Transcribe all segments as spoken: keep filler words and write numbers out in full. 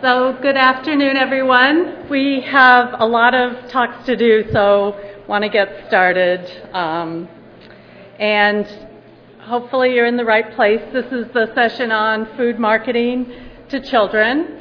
So good afternoon, everyone. We have a lot of talks to do, so want to get started. Um, and hopefully you're in the right place. This is the session on food marketing to children.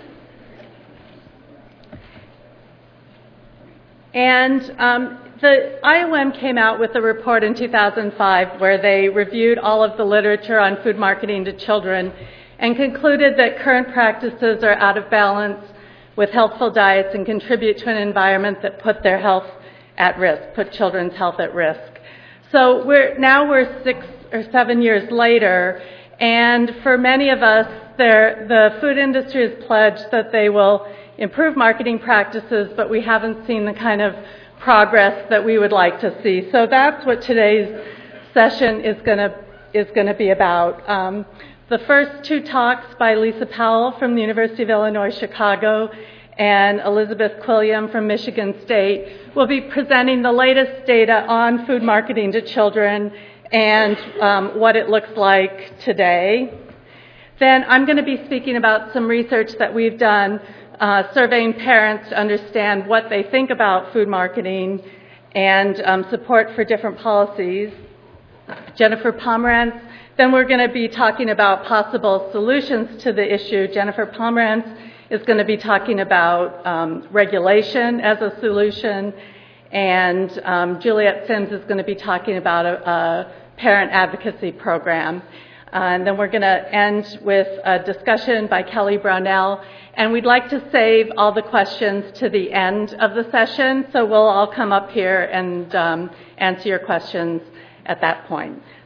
And um, the I O M came out with a report in two thousand five where they reviewed all of the literature on food marketing to children and concluded that current practices are out of balance with healthful diets and contribute to an environment that put their health at risk, put children's health at risk. So we're now we're six or seven years later, and for many of us, the food industry has pledged that they will improve marketing practices, but we haven't seen the kind of progress that we would like to see. So that's what today's session is going to is going to be about. Um, The first two talks by Lisa Powell from the University of Illinois Chicago and Elizabeth Quilliam from Michigan State will be presenting the latest data on food marketing to children and um, what it looks like today. Then I'm going to be speaking about some research that we've done uh, surveying parents to understand what they think about food marketing and um, support for different policies. Jennifer Pomerantz. Then we're going to be talking about possible solutions to the issue. Jennifer Pomerantz is going to be talking about um, regulation as a solution, and um, Juliet Sims is going to be talking about a, a parent advocacy program. Uh, and then we're going to end with a discussion by Kelly Brownell, and we'd like to save all the questions to the end of the session, so we'll all come up here and um, answer your questions at that point.